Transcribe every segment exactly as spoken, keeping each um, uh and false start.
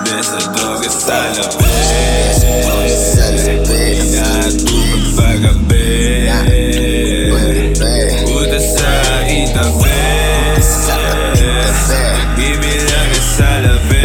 Besa droga sa labi, inatupag paggabi, puta sa itabi, bibilang ka sa labi.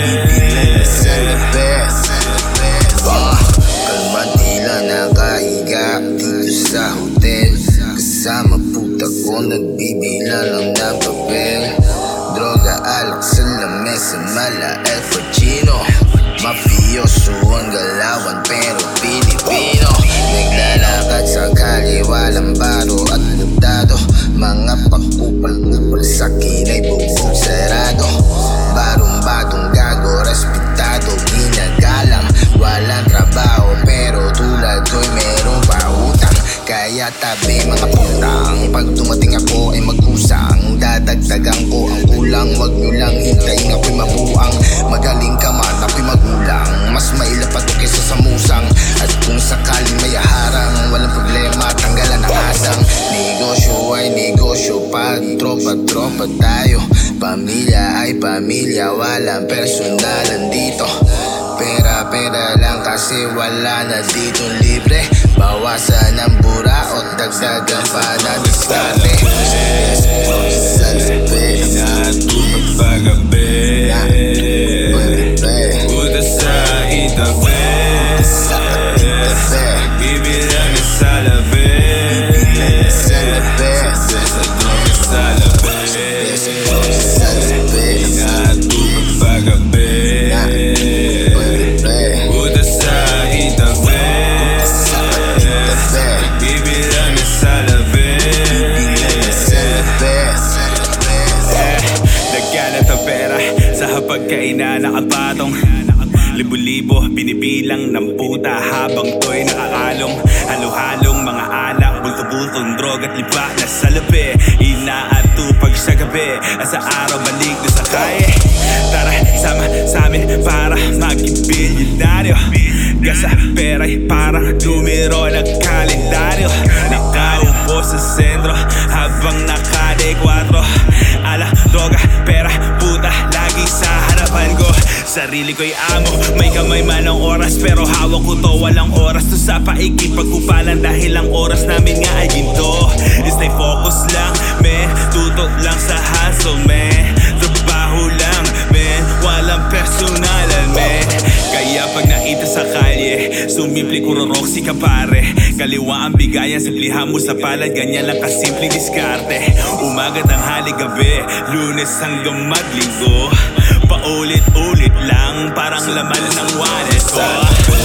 Kalmantila nakahiga dito sa hotel, kasama puta ko nagbibila lang ng papel. Droga, alak sa lamesa, mala El Pacino. Mafioso ang galawan pero Pilipino. Naglalakad sa kalye, walang baro at mutado. Mga pakupal-kupal sa kinay, bubog sarado. Barong-badong gago, respetado, ginagalang. Walang trabaho pero tulad ko'y merong pautang. Kaya tabi mga putang, pag dumating ako ay magkusang. Dadagdagan ko ang kulang, wag nyo lang hintayin ako'y mabuang. Magaling ka man, ako'y magulang, mas maila pa to kesa sa musang. At kung sakaling may harang, walang problema, tanggalan ang asang. Negosyo ay negosyo, pag tropa-tropa tayo. Pamilya ay pamilya, walang personalan dito. Pera-pera lang kasi wala na dito libre. Bawasan ang buraot, dagdagan pa na diskarte. Inatupag paggabi, puta sa itabi, bibilang ka sa labi, besa droga sa labi, inatupag paggabi, puta sa itabi, bibilang ka sa labi. Nagkalat ang pera sa hapagkainan nakapatong. Libo-libo binibilang ng puta habang to'y nakakalong. Halo-halong mga alak, bulto-bultong droga at lipa na sa labi. Inaatupag sa gabi at sa araw balik na sa kaya. Tara, sama sa amin para maging bilyonaryo. Gasa pera'y parang numero ng kalendaryo. Nakaupo sa sentro habang nakadekwatro. Ala, droga, pera, puta, lagi sa harapan ko. Sarili ko'y amo, may kamay man ang oras, pero hawak ko to, walang oras to sa paikipagkupalan. Dahil ang oras namin nga ay ginto. Stay focus lang, man, tutok lang sa hustle, man. Trabaho lang, man, walang personalan, man. Kaya pag nakita sa kalye, sumimple kuroroksi ka pare. Kaliwa ang bigayan, simplihan mo sa palad, ganyan lang kasimpleng diskarte. Umaga, tanghali, gabi, Lunes hanggang maglinggo. Paulit-ulit lang, parang laman ng wallet ko.